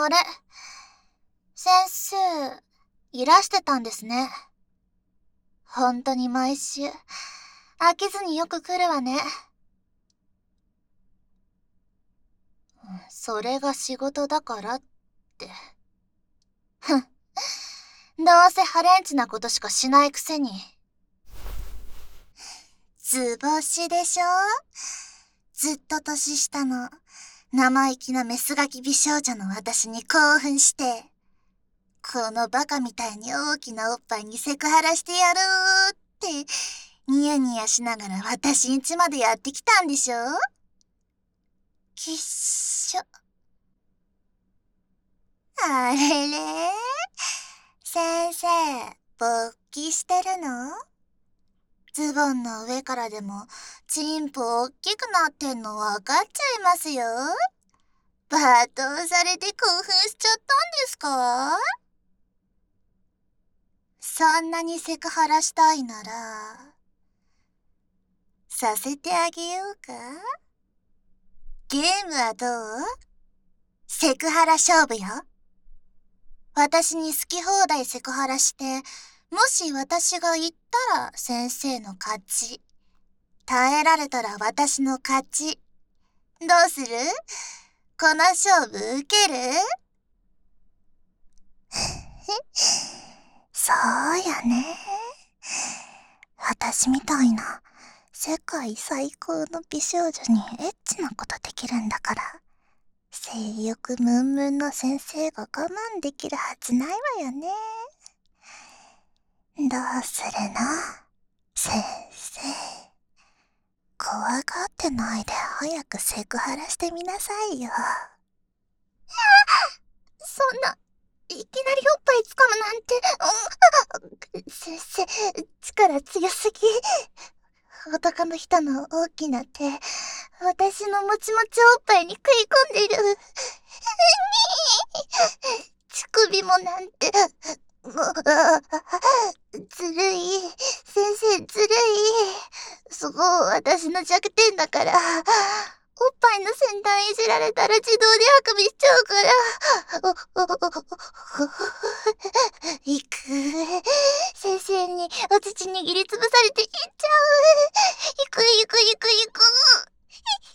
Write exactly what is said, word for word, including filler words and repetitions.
あれ、先生、いらしてたんですね。ほんとに毎週、飽きずによく来るわね。それが仕事だからって。ふん。どうせハレンチなことしかしないくせに。図星でしょ？ずっと年下の生意気なメスガキ美少女の私に興奮して、このバカみたいに大きなおっぱいにセクハラしてやるーって、ニヤニヤしながら私ん家までやってきたんでしょ？きっしょ。あれれ？先生、勃起してるの？ズボンの上からでも、チンポおっきくなってんのわかっちゃいますよ。罵倒されて興奮しちゃったんですか？そんなにセクハラしたいなら、させてあげようか？ゲームはどう？セクハラ勝負よ。私に好き放題セクハラして、もし私が言ったら先生の勝ち。耐えられたら私の勝ち。どうする？この勝負受ける？そうやね。私みたいな世界最高の美少女にエッチなことできるんだから、性欲ムンムンの先生が我慢できるはずないわよね。どうするの？先生。怖がってないで早くセクハラしてみなさいよ。そんな、いきなりおっぱい掴むなんて、うん、先生、力強すぎ。男の人の大きな手、私のもちもちおっぱいに食い込んでる。乳首もなんて、もう、ずるい。先生ずるい。そこ私の弱点だから。おっぱいの先端いじられたら自動であくびしちゃうから。いく。先生にお乳握りつぶされていっちゃう。いくいくいくいく。